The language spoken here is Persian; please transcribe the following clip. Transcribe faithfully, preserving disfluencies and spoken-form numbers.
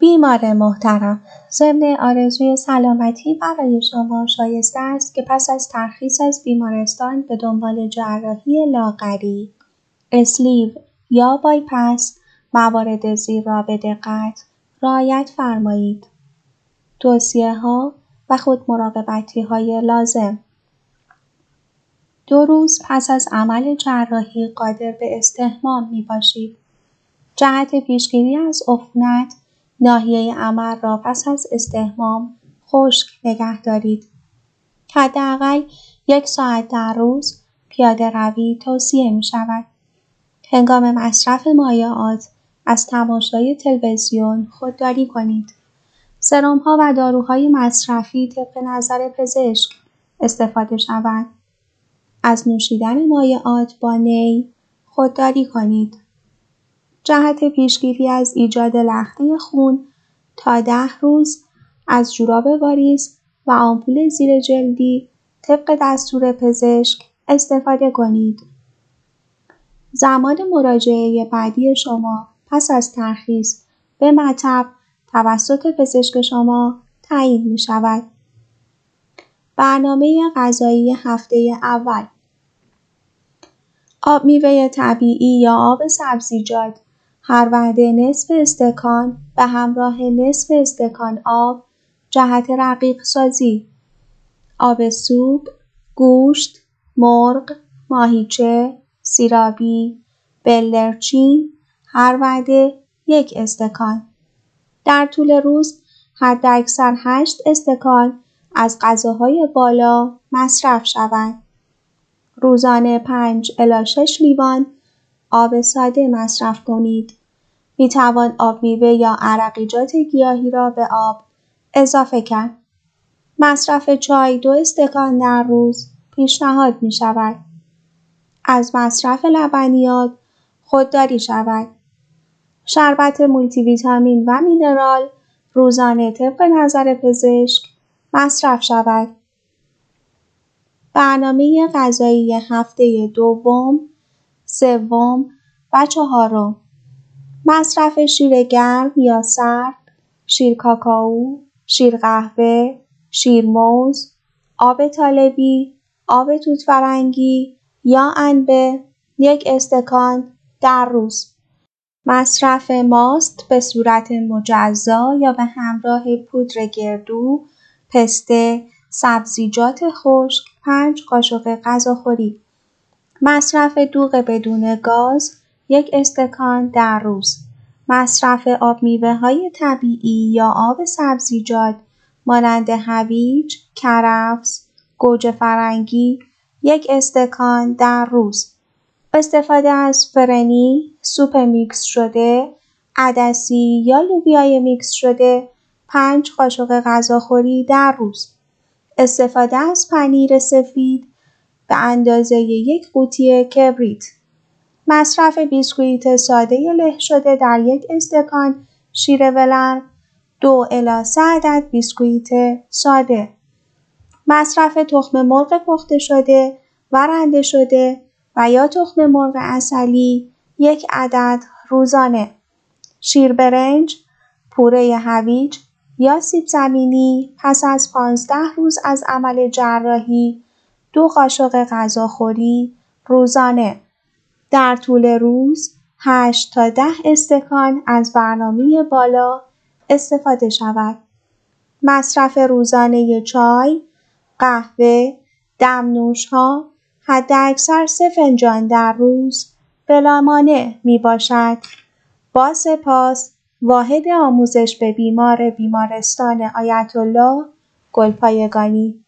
بیمار محترم، ضمن آرزوی سلامتی برای شما شایسته است که پس از ترخیص از بیمارستان به دنبال جراحی لاغری، اسلیو یا بایپس موارد زیر را به دقت رعایت فرمایید. توصیه‌ها و خودمراقبتی‌های لازم. دو روز پس از عمل جراحی قادر به استحمام می باشید. جهت پیشگیری از عفونت، ناحیه عمل را پس از استحمام خشک نگه دارید. حداقل یک ساعت در روز پیاده روی توصیه می شود. هنگام مصرف مایعات از تماشای تلویزیون خودداری کنید. سرم‌ها و داروهای مصرفی طبق نظر پزشک استفاده شود. از نوشیدن مایعات با نی خودداری کنید. جهت پیشگیری از ایجاد لخته خون تا ده روز از جوراب واریز و آمپول زیر جلدی طبق دستور پزشک استفاده کنید. زمان مراجعه بعدی شما پس از ترخیص به مطب توسط پزشک شما تعیین می شود. برنامه غذایی هفته اول: آب میوه طبیعی یا آب سبزیجات هر وعده نصف استکان به همراه نصف استکان آب جهت رقیق سازی. آب سوپ، گوشت، مرغ، ماهیچه، سیرابی، بلدرچین هر وعده یک استکان. در طول روز حداکثر هشت استکان از غذاهای بالا مصرف شود. روزانه پنج الی شش لیوان آب ساده مصرف کنید. می توان آب میوه یا عرقیجات گیاهی را به آب اضافه کرد. مصرف چای دو استکان در روز پیشنهاد می شود. از مصرف لبنیات خودداری شود. شربت مولتی ویتامین و مینرال روزانه طبق نظر پزشک مصرف شود. برنامه غذایی هفته دوم، سوم و چهارم: مصرف شیر گرم یا سرد، شیر کاکائو، شیر قهوه، شیر موز، آب طالبی، آب توت فرنگی یا انبه یک استکان در روز. مصرف ماست به صورت مجزا یا به همراه پودر گردو، پسته، سبزیجات خشک پنج قاشق غذاخوری. مصرف دوغ بدون گاز یک استکان در روز. مصرف آب میوه‌های طبیعی یا آب سبزیجات مانند هویج، کرفس، گوجه فرنگی یک استکان در روز. استفاده از فرنی، سوپ میکس شده، عدسی یا لوبیای میکس شده پنج قاشق غذاخوری در روز. استفاده از پنیر سفید به اندازه یک قوطی کبریت. مصرف بیسکویت ساده له شده در یک استکان شیر ولرم دو الی سه عدد بیسکویت ساده. مصرف تخم مرغ پخته شده و رنده شده و یا تخم مرغ عسلی یک عدد روزانه. شیر برنج، پوره هویج یا سیب زمینی پس از پانزده روز از عمل جراحی دو قاشق غذاخوری روزانه. در طول روز هشت تا ده استکان از برنامه بالا استفاده شود. مصرف روزانه چای، قهوه، دمنوش‌ها حداکثر سه فنجان در روز بلا مانع می باشد. با سپاس. واحد آموزش به بیمار بیمارستان آیت‌الله گلپایگانی.